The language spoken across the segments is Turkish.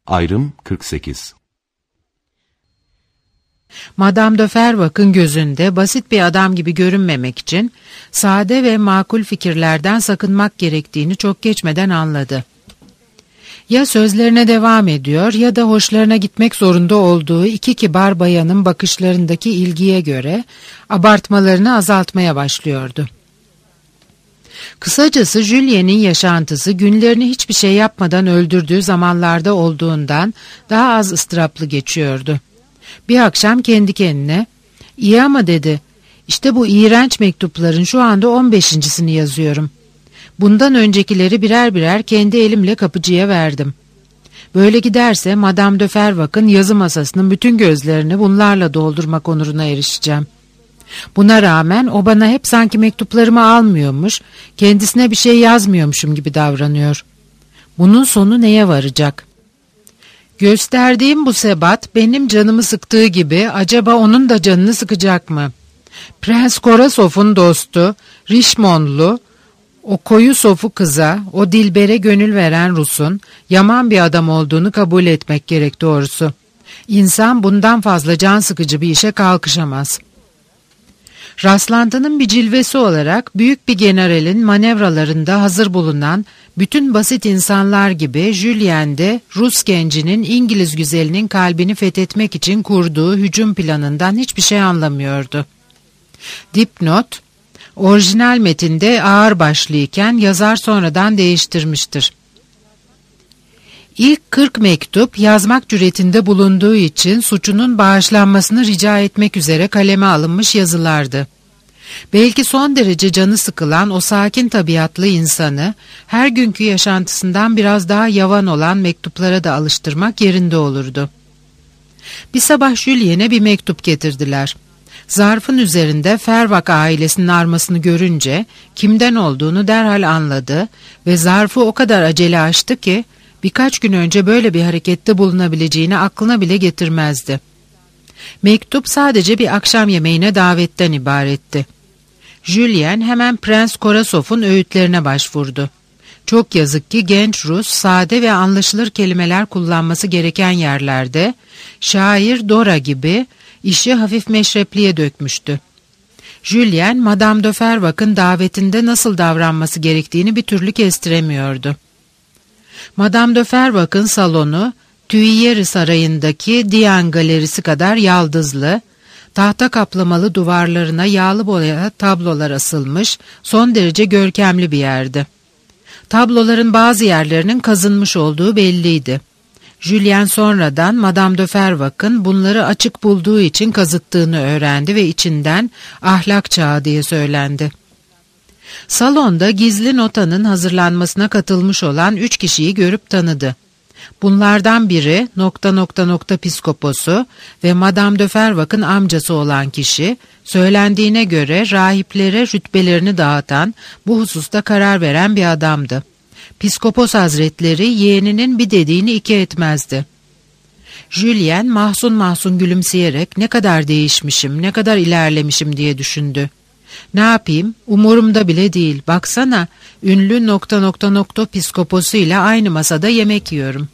Ayrım 48. Madame de Fervac'ın gözünde basit bir adam gibi görünmemek için sade ve makul fikirlerden sakınmak gerektiğini çok geçmeden anladı. Ya sözlerine devam ediyor ya da hoşlarına gitmek zorunda olduğu iki kibar bayanın bakışlarındaki ilgiye göre abartmalarını azaltmaya başlıyordu. Kısacası Julien'in yaşantısı günlerini hiçbir şey yapmadan öldürdüğü zamanlarda olduğundan daha az ıstıraplı geçiyordu. Bir akşam kendi kendine, "İyi ama," dedi, "işte bu iğrenç mektupların şu anda 15.sini yazıyorum. Bundan öncekileri birer birer kendi elimle kapıcıya verdim. Böyle giderse Madame de Fervac'ın yazı masasının bütün gözlerini bunlarla doldurmak onuruna erişeceğim. Buna rağmen o bana hep sanki mektuplarımı almıyormuş, kendisine bir şey yazmıyormuşum gibi davranıyor. Bunun sonu neye varacak? Gösterdiğim bu sebat benim canımı sıktığı gibi acaba onun da canını sıkacak mı? Prens Korasov'un dostu, Richmondlu, o koyu sofu kıza, o Dilber'e gönül veren Rus'un yaman bir adam olduğunu kabul etmek gerek doğrusu. İnsan bundan fazla can sıkıcı bir işe kalkışamaz." Rastlantının bir cilvesi olarak büyük bir generalin manevralarında hazır bulunan bütün basit insanlar gibi Julien de Rus gencinin İngiliz güzelinin kalbini fethetmek için kurduğu hücum planından hiçbir şey anlamıyordu. Dipnot, orijinal metinde ağırbaşlıyken yazar sonradan değiştirmiştir. İlk 40 mektup yazmak cüretinde bulunduğu için suçunun bağışlanmasını rica etmek üzere kaleme alınmış yazılardı. Belki son derece canı sıkılan o sakin tabiatlı insanı her günkü yaşantısından biraz daha yavan olan mektuplara da alıştırmak yerinde olurdu. Bir sabah Julien'e bir mektup getirdiler. Zarfın üzerinde Fervac ailesinin armasını görünce kimden olduğunu derhal anladı ve zarfı o kadar acele açtı ki birkaç gün önce böyle bir harekette bulunabileceğini aklına bile getirmezdi. Mektup sadece bir akşam yemeğine davetten ibaretti. Julien hemen Prens Korasov'un öğütlerine başvurdu. Çok yazık ki genç Rus sade ve anlaşılır kelimeler kullanması gereken yerlerde şair Dora gibi işi hafif meşrepliğe dökmüştü. Julien, Madame de Fervac'ın davetinde nasıl davranması gerektiğini bir türlü kestiremiyordu. Madame de Fervac'ın salonu, Tuileries Sarayı'ndaki Diane Galerisi kadar yaldızlı, tahta kaplamalı duvarlarına yağlı boya tablolar asılmış, son derece görkemli bir yerdi. Tabloların bazı yerlerinin kazınmış olduğu belliydi. Julien sonradan Madame de Fervac'ın bunları açık bulduğu için kazıttığını öğrendi ve içinden "ahlak çağı" diye söylendi. Salonda gizli notanın hazırlanmasına katılmış olan 3 kişiyi görüp tanıdı. Bunlardan biri ... piskoposu ve Madame de Fervac'ın amcası olan kişi, söylendiğine göre rahiplere rütbelerini dağıtan, bu hususta karar veren bir adamdı. Piskopos hazretleri yeğeninin bir dediğini iki etmezdi. Julien mahzun mahzun gülümseyerek ne kadar değişmişim, ne kadar ilerlemişim diye düşündü. Ne yapayım, umurumda bile değil, baksana ünlü ... piskoposu ile aynı masada yemek yiyorum.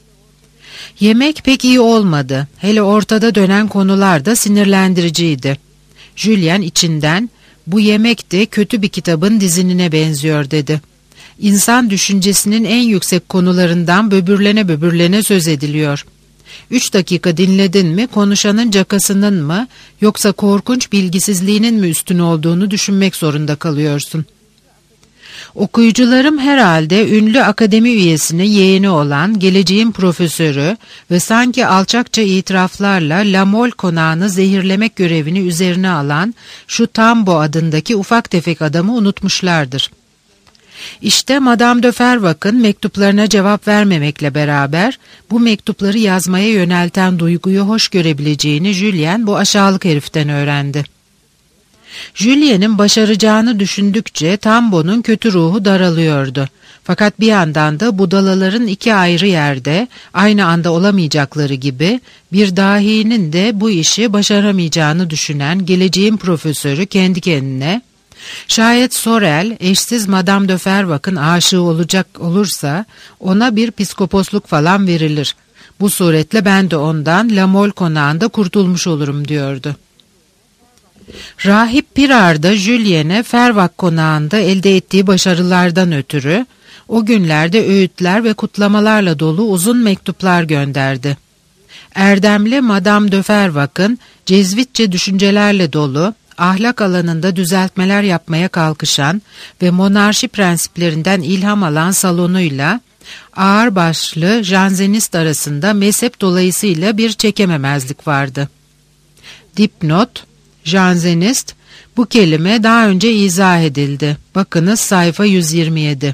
Yemek pek iyi olmadı, hele ortada dönen konular da sinirlendiriciydi. Julien içinden "bu yemek de kötü bir kitabın dizinine benziyor" dedi. İnsan düşüncesinin en yüksek konularından böbürlene böbürlene söz ediliyor. 3 dakika dinledin mi konuşanın cakasının mı yoksa korkunç bilgisizliğinin mi üstün olduğunu düşünmek zorunda kalıyorsun. Okuyucularım herhalde ünlü akademi üyesinin yeğeni olan geleceğin profesörü ve sanki alçakça itiraflarla La Mole konağını zehirlemek görevini üzerine alan şu Tambo adındaki ufak tefek adamı unutmuşlardır. İşte Madame de Fervac'ın mektuplarına cevap vermemekle beraber bu mektupları yazmaya yönelten duyguyu hoş görebileceğini Julien bu aşağılık heriften öğrendi. Julien'in başaracağını düşündükçe Tambo'nun kötü ruhu daralıyordu. Fakat bir yandan da budalaların 2 ayrı yerde aynı anda olamayacakları gibi bir dahinin de bu işi başaramayacağını düşünen geleceğin profesörü kendi kendine, şayet Sorel eşsiz Madame de Fervac'ın aşığı olacak olursa ona bir piskoposluk falan verilir. Bu suretle ben de ondan La Mole konağında kurtulmuş olurum diyordu. Rahip Pirard da Julien'e Fervak konağında elde ettiği başarılardan ötürü o günlerde öğütler ve kutlamalarla dolu uzun mektuplar gönderdi. Erdemli Madame de Fervak'ın cezvitçe düşüncelerle dolu, ahlak alanında düzeltmeler yapmaya kalkışan ve monarşi prensiplerinden ilham alan salonuyla ağırbaşlı jansenist arasında mezhep dolayısıyla bir çekememezlik vardı. Dipnot, jansenist, bu kelime daha önce izah edildi. Bakınız sayfa 127.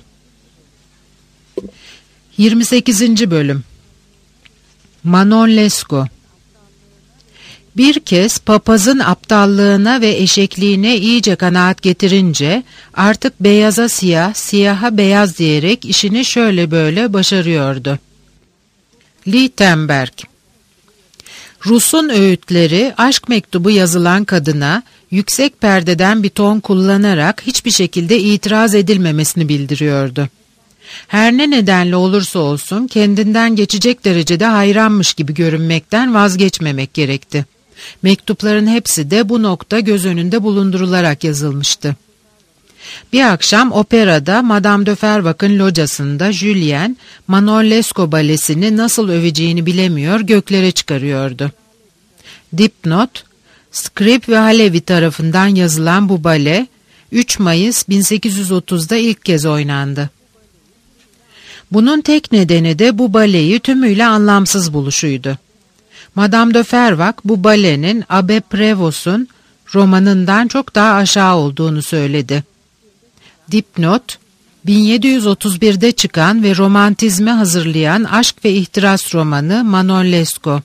28. Bölüm. Manon Lescaut. Bir kez papazın aptallığına ve eşekliğine iyice kanaat getirince artık beyaza siyah, siyaha beyaz diyerek işini şöyle böyle başarıyordu. Lichtenberg. Rus'un öğütleri aşk mektubu yazılan kadına yüksek perdeden bir ton kullanarak hiçbir şekilde itiraz edilmemesini bildiriyordu. Her ne nedenle olursa olsun kendinden geçecek derecede hayranmış gibi görünmekten vazgeçmemek gerekti. Mektupların hepsi de bu nokta göz önünde bulundurularak yazılmıştı. Bir akşam operada Madame de Fervak'ın locasında Julien, Manon Lescaut balesini nasıl öveceğini bilemiyor, göklere çıkarıyordu. Dipnot, Scribe ve Halevi tarafından yazılan bu bale, 3 Mayıs 1830'da ilk kez oynandı. Bunun tek nedeni de bu baleyi tümüyle anlamsız buluşuydu. Madame de Fervak bu balenin Abbé Prévost'un romanından çok daha aşağı olduğunu söyledi. Dipnot, 1731'de çıkan ve romantizme hazırlayan aşk ve ihtiras romanı Manon Lescaut.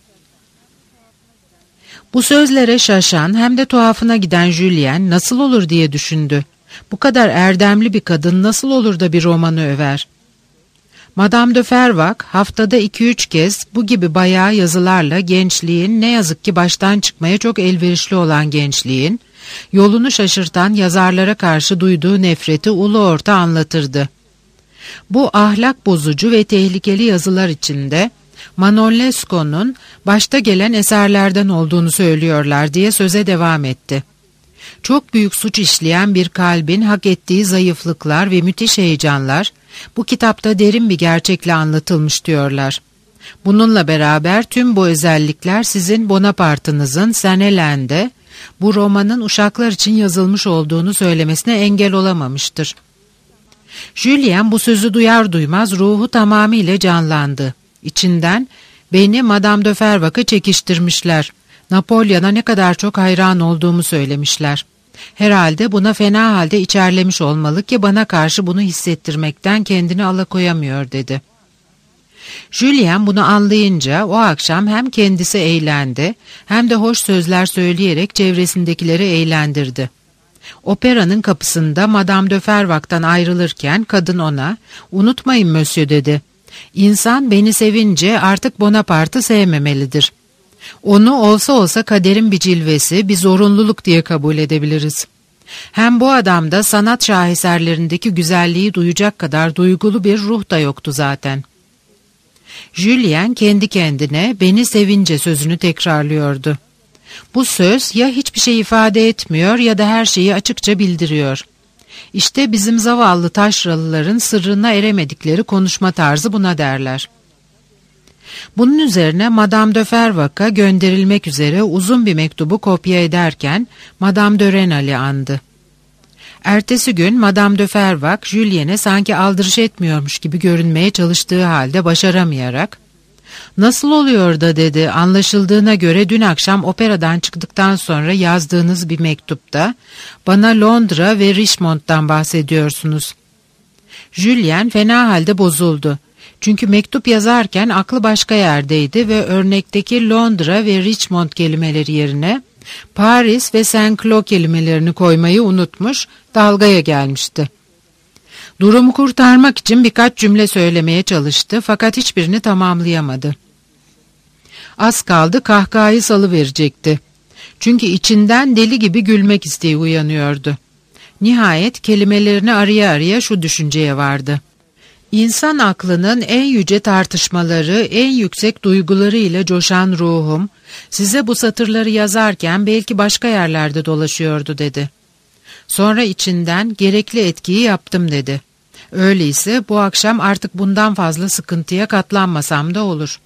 Bu sözlere şaşan hem de tuhafına giden Julien nasıl olur diye düşündü. Bu kadar erdemli bir kadın nasıl olur da bir romanı över? Madame de Fervak haftada 2-3 kez bu gibi bayağı yazılarla gençliğin, ne yazık ki baştan çıkmaya çok elverişli olan gençliğin, yolunu şaşırtan yazarlara karşı duyduğu nefreti ulu orta anlatırdı. Bu ahlak bozucu ve tehlikeli yazılar içinde Manon Lescaut'un başta gelen eserlerden olduğunu söylüyorlar diye söze devam etti. Çok büyük suç işleyen bir kalbin hak ettiği zayıflıklar ve müthiş heyecanlar bu kitapta derin bir gerçekle anlatılmış diyorlar. Bununla beraber tüm bu özellikler sizin Bonaparte'ınızın Saint-Hélen'de bu romanın uşaklar için yazılmış olduğunu söylemesine engel olamamıştır. Julien bu sözü duyar duymaz ruhu tamamıyla canlandı. İçinden beni Madame de Fervak'a çekiştirmişler. Napolyon'a ne kadar çok hayran olduğumu söylemişler. Herhalde buna fena halde içerlemiş olmalı ki bana karşı bunu hissettirmekten kendini alakoyamıyor dedi. Julien bunu anlayınca o akşam hem kendisi eğlendi hem de hoş sözler söyleyerek çevresindekileri eğlendirdi. Operanın kapısında Madame de Fervak'tan ayrılırken kadın ona "Unutmayın Monsieur" dedi. "İnsan beni sevince artık Bonaparte'ı sevmemelidir. Onu olsa olsa kaderin bir cilvesi, bir zorunluluk diye kabul edebiliriz. Hem bu adamda sanat şaheserlerindeki güzelliği duyacak kadar duygulu bir ruh da yoktu zaten." Julien kendi kendine "beni sevince" sözünü tekrarlıyordu. Bu söz ya hiçbir şey ifade etmiyor ya da her şeyi açıkça bildiriyor. İşte bizim zavallı taşralıların sırrına eremedikleri konuşma tarzı buna derler. Bunun üzerine Madame de Fervak'a gönderilmek üzere uzun bir mektubu kopya ederken Madame de Renal'i andı. Ertesi gün Madame de Fervak, Julien'e sanki aldırış etmiyormuş gibi görünmeye çalıştığı halde başaramayarak "Nasıl oluyor da" dedi, "anlaşıldığına göre dün akşam operadan çıktıktan sonra yazdığınız bir mektupta bana Londra ve Richmond'dan bahsediyorsunuz." Julien fena halde bozuldu. Çünkü mektup yazarken aklı başka yerdeydi ve örnekteki Londra ve Richmond kelimeleri yerine Paris ve Saint-Cloud kelimelerini koymayı unutmuş, dalgaya gelmişti. Durumu kurtarmak için birkaç cümle söylemeye çalıştı fakat hiçbirini tamamlayamadı. Az kaldı kahkahayı salıverecekti. Çünkü içinden deli gibi gülmek isteği uyanıyordu. Nihayet kelimelerini araya araya şu düşünceye vardı. İnsan aklının en yüce tartışmaları, en yüksek duyguları ile coşan ruhum, size bu satırları yazarken belki başka yerlerde dolaşıyordu dedi. Sonra içinden gerekli etkiyi yaptım dedi. Öyleyse bu akşam artık bundan fazla sıkıntıya katlanmasam da olur.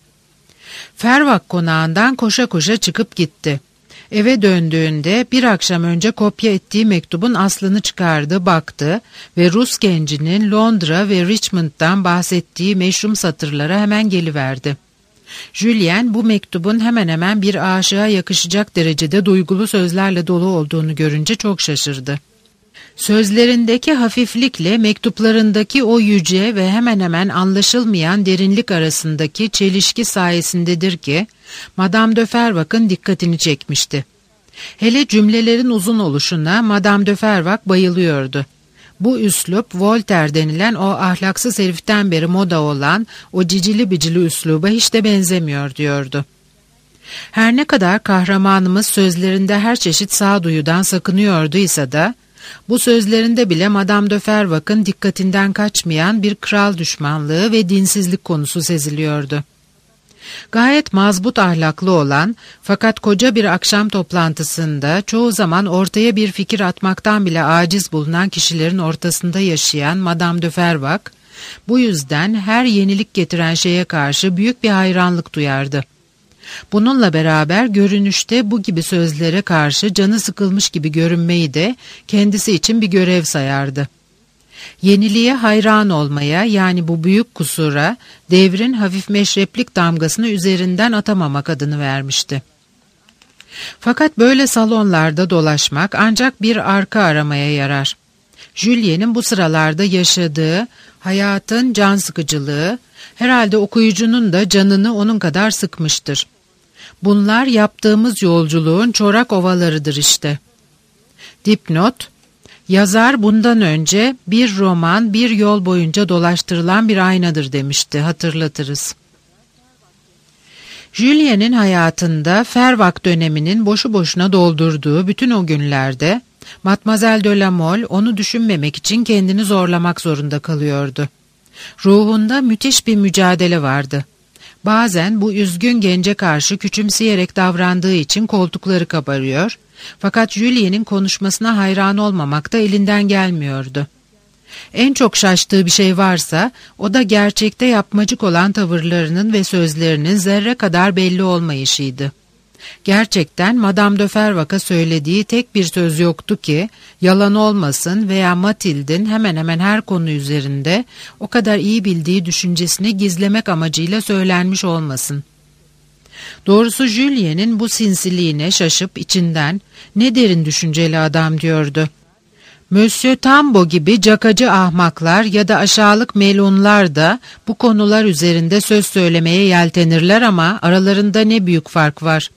Fervak konağından koşa koşa çıkıp gitti. Eve döndüğünde bir akşam önce kopya ettiği mektubun aslını çıkardı, baktı ve Rus gencinin Londra ve Richmond'dan bahsettiği meşhum satırlara hemen geliverdi. Julien bu mektubun hemen hemen bir aşığa yakışacak derecede duygulu sözlerle dolu olduğunu görünce çok şaşırdı. Sözlerindeki hafiflikle mektuplarındaki o yüce ve hemen hemen anlaşılmayan derinlik arasındaki çelişki sayesindedir ki Madame de Fervac'ın dikkatini çekmişti. Hele cümlelerin uzun oluşuna Madame de Fervac bayılıyordu. Bu üslup Voltaire denilen o ahlaksız heriften beri moda olan o cicili bicili üsluba hiç de benzemiyor diyordu. Her ne kadar kahramanımız sözlerinde her çeşit sağduyudan sakınıyorduysa da bu sözlerinde bile Madame de Fervac'ın dikkatinden kaçmayan bir kral düşmanlığı ve dinsizlik konusu seziliyordu. Gayet mazbut ahlaklı olan fakat koca bir akşam toplantısında çoğu zaman ortaya bir fikir atmaktan bile aciz bulunan kişilerin ortasında yaşayan Madame de Fervac, bu yüzden her yenilik getiren şeye karşı büyük bir hayranlık duyardı. Bununla beraber görünüşte bu gibi sözlere karşı canı sıkılmış gibi görünmeyi de kendisi için bir görev sayardı. Yeniliğe hayran olmaya, yani bu büyük kusura devrin hafif meşreplik damgasını üzerinden atamamak adını vermişti. Fakat böyle salonlarda dolaşmak ancak bir arka aramaya yarar. Julien'in bu sıralarda yaşadığı hayatın can sıkıcılığı herhalde okuyucunun da canını onun kadar sıkmıştır. Bunlar yaptığımız yolculuğun çorak ovalarıdır işte. Dipnot: yazar bundan önce bir roman bir yol boyunca dolaştırılan bir aynadır demişti, hatırlatırız. Julien'in hayatında Fervac döneminin boşu boşuna doldurduğu bütün o günlerde Mademoiselle de la Mole onu düşünmemek için kendini zorlamak zorunda kalıyordu. Ruhunda müthiş bir mücadele vardı. Bazen bu üzgün gence karşı küçümseyerek davrandığı için koltukları kabarıyor, fakat Julien'in konuşmasına hayran olmamak da elinden gelmiyordu. En çok şaştığı bir şey varsa o da gerçekte yapmacık olan tavırlarının ve sözlerinin zerre kadar belli olmayışıydı. Gerçekten Madame de Fervac'a söylediği tek bir söz yoktu ki yalan olmasın veya Mathilde'in hemen hemen her konu üzerinde o kadar iyi bildiği düşüncesini gizlemek amacıyla söylenmiş olmasın. Doğrusu Julien'in bu sinsiliğine şaşıp içinden "Ne derin düşünceli adam" diyordu. Monsieur Tambo gibi cakacı ahmaklar ya da aşağılık melunlar da bu konular üzerinde söz söylemeye yeltenirler ama aralarında ne büyük fark var.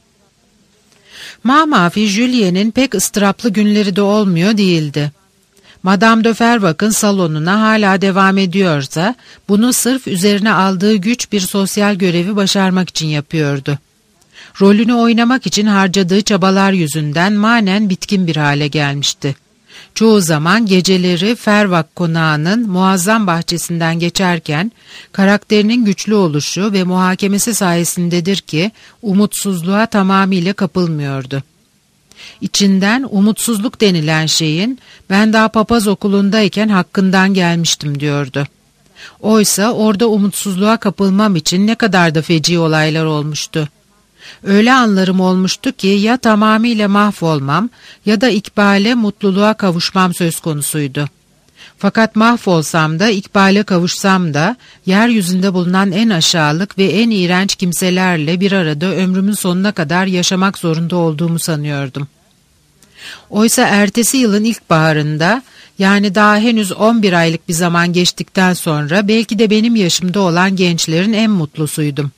Mamafi Julien'in pek ıstıraplı günleri de olmuyor değildi. Madame de Fervac'ın salonuna hala devam ediyorsa bunu sırf üzerine aldığı güç bir sosyal görevi başarmak için yapıyordu. Rolünü oynamak için harcadığı çabalar yüzünden manen bitkin bir hale gelmişti. Çoğu zaman geceleri Fervac konağının muazzam bahçesinden geçerken karakterinin güçlü oluşu ve muhakemesi sayesindedir ki umutsuzluğa tamamıyla kapılmıyordu. İçinden umutsuzluk denilen şeyin "ben daha papaz okulundayken hakkından gelmiştim" diyordu. Oysa orada umutsuzluğa kapılmam için ne kadar da feci olaylar olmuştu. Öyle anlarım olmuştu ki ya tamamıyla mahvolmam ya da ikbale, mutluluğa kavuşmam söz konusuydu. Fakat mahvolsam da ikbale kavuşsam da yeryüzünde bulunan en aşağılık ve en iğrenç kimselerle bir arada ömrümün sonuna kadar yaşamak zorunda olduğumu sanıyordum. Oysa ertesi yılın ilkbaharında, yani daha henüz 11 aylık bir zaman geçtikten sonra belki de benim yaşımda olan gençlerin en mutlusuydum.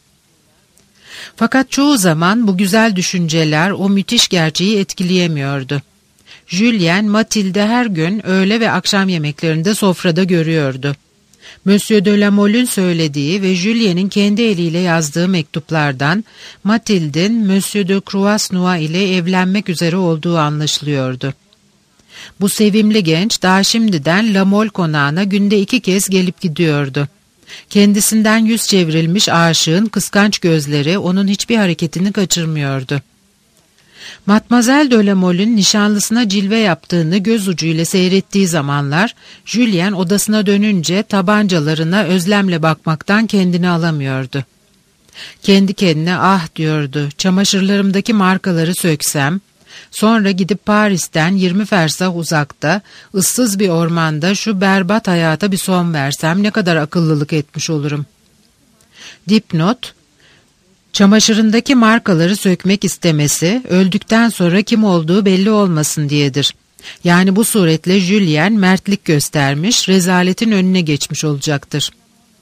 Fakat çoğu zaman bu güzel düşünceler o müthiş gerçeği etkileyemiyordu. Julien, Mathilde her gün öğle ve akşam yemeklerinde sofrada görüyordu. Monsieur de la Mole'ün söylediği ve Julien'in kendi eliyle yazdığı mektuplardan Mathilde'in Monsieur de Croisenois ile evlenmek üzere olduğu anlaşılıyordu. Bu sevimli genç daha şimdiden La Mole konağına günde 2 kez gelip gidiyordu. Kendisinden yüz çevrilmiş aşığın kıskanç gözleri onun hiçbir hareketini kaçırmıyordu. Mademoiselle de La Mole'ün nişanlısına cilve yaptığını göz ucuyla seyrettiği zamanlar, Julien odasına dönünce tabancalarına özlemle bakmaktan kendini alamıyordu. Kendi kendine ah diyordu, çamaşırlarımdaki markaları söksem, sonra gidip Paris'ten 20 fersah uzakta, ıssız bir ormanda şu berbat hayata bir son versem ne kadar akıllılık etmiş olurum. Dipnot: çamaşırındaki markaları sökmek istemesi, öldükten sonra kim olduğu belli olmasın diyedir. Yani bu suretle Julien mertlik göstermiş, rezaletin önüne geçmiş olacaktır.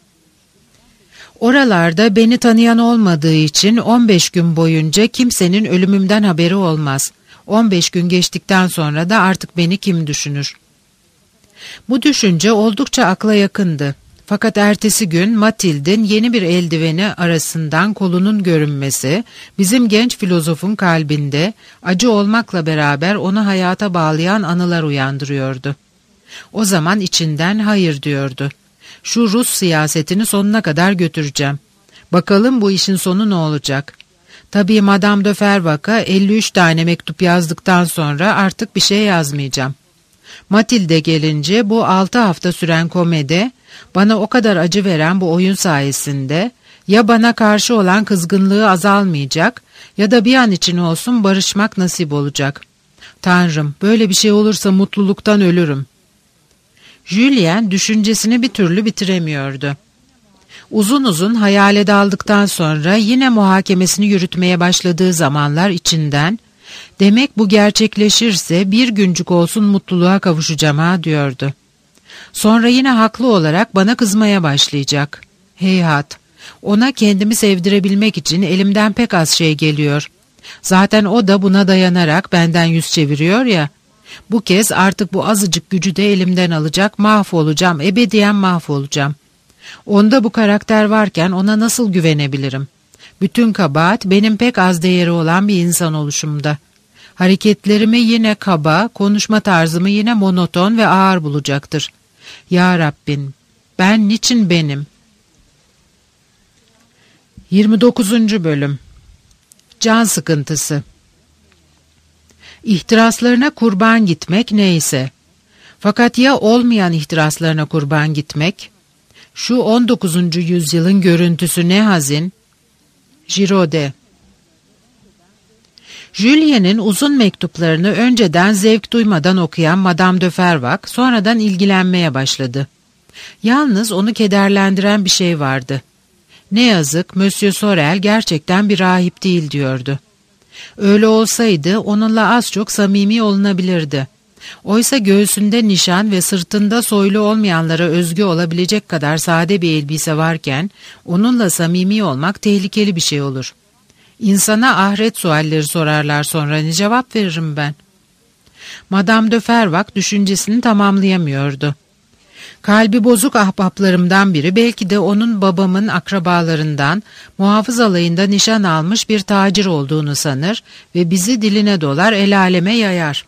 Oralarda beni tanıyan olmadığı için 15 gün boyunca kimsenin ölümümden haberi olmaz. 15 gün geçtikten sonra da artık beni kim düşünür? Bu düşünce oldukça akla yakındı. Fakat ertesi gün Mathilde'in yeni bir eldiveni arasından kolunun görünmesi, bizim genç filozofun kalbinde acı olmakla beraber onu hayata bağlayan anılar uyandırıyordu. O zaman içinden hayır diyordu. Şu Rus siyasetini sonuna kadar götüreceğim. Bakalım bu işin sonu ne olacak? Tabii Madame de Fervac'a 53 tane mektup yazdıktan sonra artık bir şey yazmayacağım. Mathilde gelince bu 6 hafta süren komedi, bana o kadar acı veren bu oyun sayesinde ya bana karşı olan kızgınlığı azalmayacak ya da bir an için olsun barışmak nasip olacak. Tanrım, böyle bir şey olursa mutluluktan ölürüm. Julien düşüncesini bir türlü bitiremiyordu. Uzun uzun hayale daldıktan sonra yine muhakemesini yürütmeye başladığı zamanlar içinden, demek bu gerçekleşirse bir güncük olsun mutluluğa kavuşacağım ha diyordu. Sonra yine haklı olarak bana kızmaya başlayacak. Heyhat, ona kendimi sevdirebilmek için elimden pek az şey geliyor. Zaten o da buna dayanarak benden yüz çeviriyor ya. Bu kez artık bu azıcık gücü de elimden alacak, mahvolacağım, ebediyen mahvolacağım. Onda bu karakter varken ona nasıl güvenebilirim? Bütün kabahat benim pek az değeri olan bir insan oluşumda. Hareketlerimi yine kaba, konuşma tarzımı yine monoton ve ağır bulacaktır. Ya Rabbim, ben niçin benim? 29. Bölüm. Can sıkıntısı. İhtiraslarına kurban gitmek neyse. Fakat ya olmayan ihtiraslarına kurban gitmek? Şu 19. yüzyılın görüntüsü ne hazin? Giraud. Julien'in uzun mektuplarını önceden zevk duymadan okuyan Madame de Fervac sonradan ilgilenmeye başladı. Yalnız onu kederlendiren bir şey vardı. Ne yazık Monsieur Sorel gerçekten bir rahip değil diyordu. Öyle olsaydı onunla az çok samimi olunabilirdi. Oysa göğsünde nişan ve sırtında soylu olmayanlara özgü olabilecek kadar sade bir elbise varken onunla samimi olmak tehlikeli bir şey olur. İnsana ahiret sualleri sorarlar, sonra ne cevap veririm ben? Madame de Fervac düşüncesini tamamlayamıyordu. Kalbi bozuk ahbaplarımdan biri, belki de onun babamın akrabalarından, muhafız alayında nişan almış bir tacir olduğunu sanır ve bizi diline dolar, el aleme yayar.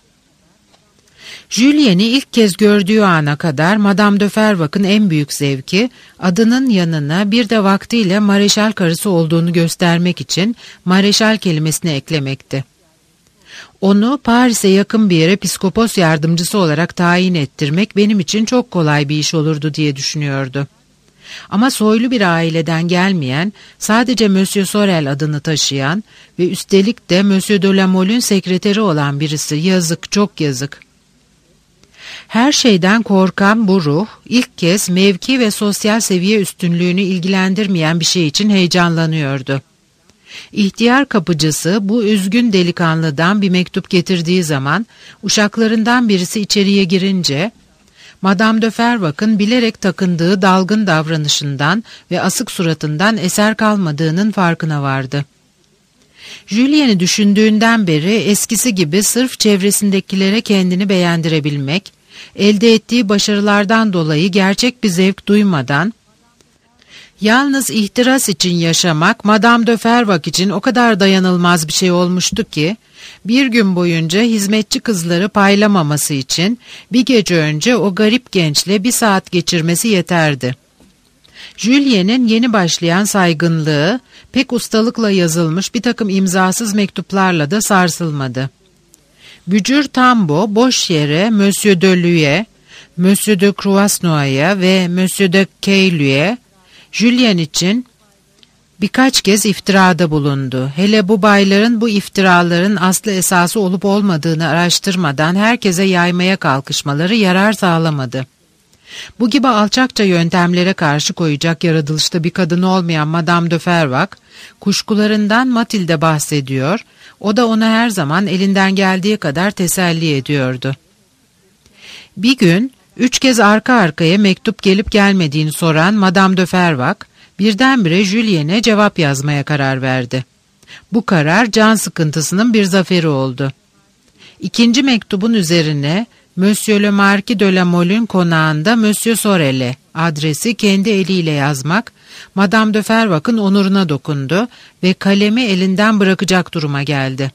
Julien'i ilk kez gördüğü ana kadar Madame de Fervac'ın en büyük zevki, adının yanına bir de vaktiyle mareşal karısı olduğunu göstermek için mareşal kelimesini eklemekti. Onu Paris'e yakın bir yere piskopos yardımcısı olarak tayin ettirmek benim için çok kolay bir iş olurdu diye düşünüyordu. Ama soylu bir aileden gelmeyen, sadece Monsieur Sorel adını taşıyan ve üstelik de Monsieur de la Mole'ün sekreteri olan birisi, yazık, çok yazık. Her şeyden korkan bu ruh, ilk kez mevki ve sosyal seviye üstünlüğünü ilgilendirmeyen bir şey için heyecanlanıyordu. İhtiyar kapıcısı bu üzgün delikanlıdan bir mektup getirdiği zaman, uşaklarından birisi içeriye girince, Madame de Fervac'ın bilerek takındığı dalgın davranışından ve asık suratından eser kalmadığının farkına vardı. Julien'i düşündüğünden beri eskisi gibi sırf çevresindekilere kendini beğendirebilmek, elde ettiği başarılardan dolayı gerçek bir zevk duymadan, yalnız ihtiras için yaşamak Madame de Fervac için o kadar dayanılmaz bir şey olmuştu ki, Bir gün boyunca hizmetçi kızları paylamaması için bir gece önce o garip gençle 1 saat geçirmesi yeterdi. Julien'in yeni başlayan saygınlığı pek ustalıkla yazılmış bir takım imzasız mektuplarla da sarsılmadı. Bücür Tambo boş yere Monsieur de Luye, Monsieur de Croisnois'a ve Monsieur de Caylü'ye Julien için birkaç kez iftirada bulundu. Hele bu bayların bu iftiraların aslı esası olup olmadığını araştırmadan herkese yaymaya kalkışmaları yarar sağlamadı. Bu gibi alçakça yöntemlere karşı koyacak yaratılışta bir kadın olmayan Madame de Fervaques, kuşkularından Mathilde bahsediyor, o da ona her zaman elinden geldiği kadar teselli ediyordu. Bir gün 3 kez arka arkaya mektup gelip gelmediğini soran Madame de Fervaques, birdenbire Julien'e cevap yazmaya karar verdi. Bu karar can sıkıntısının bir zaferi oldu. 2. mektubun üzerine Monsieur le Marquis de la Mole'ün konağında Monsieur Sorel'e adresi kendi eliyle yazmak, Madame de Fervaques'ın onuruna dokundu ve kalemi elinden bırakacak duruma geldi.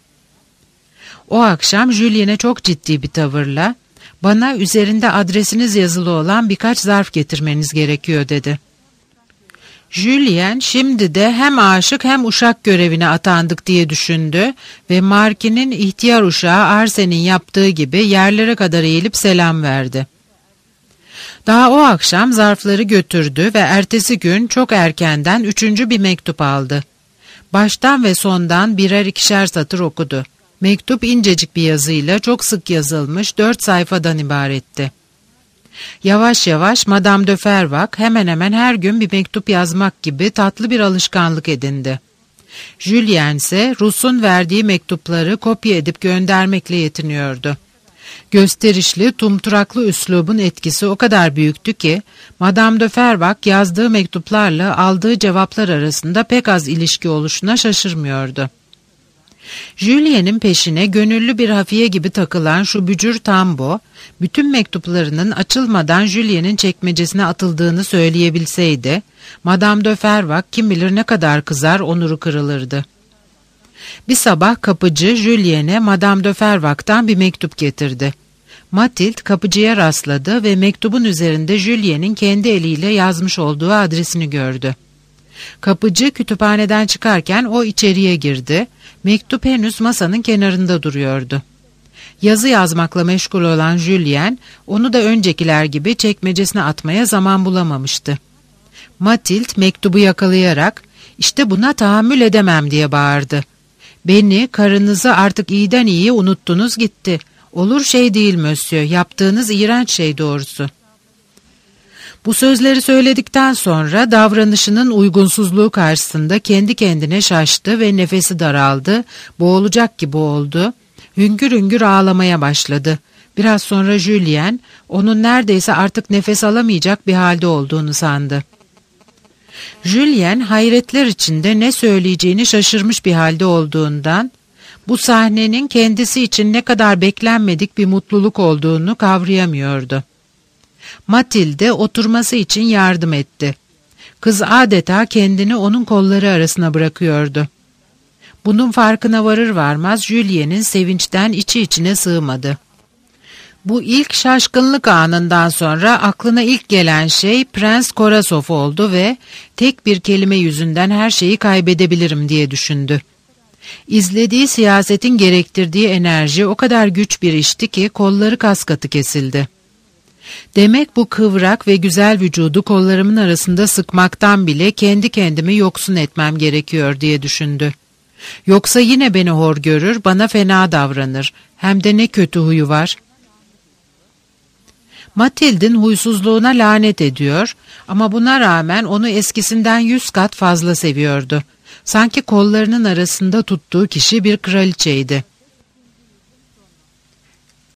O akşam Julien'e çok ciddi bir tavırla, "Bana üzerinde adresiniz yazılı olan birkaç zarf getirmeniz gerekiyor," dedi. Julien şimdi de hem aşık hem uşak görevine atandık diye düşündü ve Marquis'in ihtiyar uşağı Arsene'in yaptığı gibi yerlere kadar eğilip selam verdi. Daha o akşam zarfları götürdü ve ertesi gün çok erkenden 3. bir mektup aldı. Baştan ve sondan 1'er 2'şer satır okudu. Mektup incecik bir yazıyla çok sık yazılmış 4 sayfadan ibaretti. Yavaş yavaş Madame de Fervaques hemen hemen her gün bir mektup yazmak gibi tatlı bir alışkanlık edindi. Julien ise Rus'un verdiği mektupları kopya edip göndermekle yetiniyordu. Gösterişli, tumturaklı üslubun etkisi o kadar büyüktü ki Madame de Fervaques yazdığı mektuplarla aldığı cevaplar arasında pek az ilişki oluşuna şaşırmıyordu. Julien'in peşine gönüllü bir hafiye gibi takılan şu bücür Tambo, bütün mektuplarının açılmadan Julien'in çekmecesine atıldığını söyleyebilseydi, Madame de Fervaques kim bilir ne kadar kızar, onuru kırılırdı. Bir sabah kapıcı Julien'e Madame de Fervaques'tan bir mektup getirdi. Mathilde kapıcıya rastladı ve mektubun üzerinde Julien'in kendi eliyle yazmış olduğu adresini gördü. Kapıcı kütüphaneden çıkarken o içeriye girdi. Mektup henüz masanın kenarında duruyordu. Yazı yazmakla meşgul olan Julien, onu da öncekiler gibi çekmecesine atmaya zaman bulamamıştı. Mathilde mektubu yakalayarak, "İşte buna tahammül edemem," diye bağırdı. "Beni, karınızı artık iyiden iyiye unuttunuz gitti. Olur şey değil Monsieur, yaptığınız iğrenç şey doğrusu." Bu sözleri söyledikten sonra davranışının uygunsuzluğu karşısında kendi kendine şaştı ve nefesi daraldı, boğulacak gibi oldu. Hüngür hüngür ağlamaya başladı. Biraz sonra Julien, onun neredeyse artık nefes alamayacak bir halde olduğunu sandı. Julien hayretler içinde ne söyleyeceğini şaşırmış bir halde olduğundan, bu sahnenin kendisi için ne kadar beklenmedik bir mutluluk olduğunu kavrayamıyordu. Mathilde oturması için yardım etti. Kız adeta kendini onun kolları arasına bırakıyordu. Bunun farkına varır varmaz Julien'in sevinçten içi içine sığmadı. Bu ilk şaşkınlık anından sonra aklına ilk gelen şey Prens Korasov oldu ve tek bir kelime yüzünden her şeyi kaybedebilirim diye düşündü. İzlediği siyasetin gerektirdiği enerji o kadar güç bir işti ki kolları kaskatı kesildi. Demek bu kıvrak ve güzel vücudu kollarımın arasında sıkmaktan bile kendi kendimi yoksun etmem gerekiyor diye düşündü. Yoksa yine beni hor görür, bana fena davranır. Hem de ne kötü huyu var. Mathilde'in huysuzluğuna lanet ediyor ama buna rağmen onu eskisinden 100 kat fazla seviyordu. Sanki kollarının arasında tuttuğu kişi bir kraliçeydi.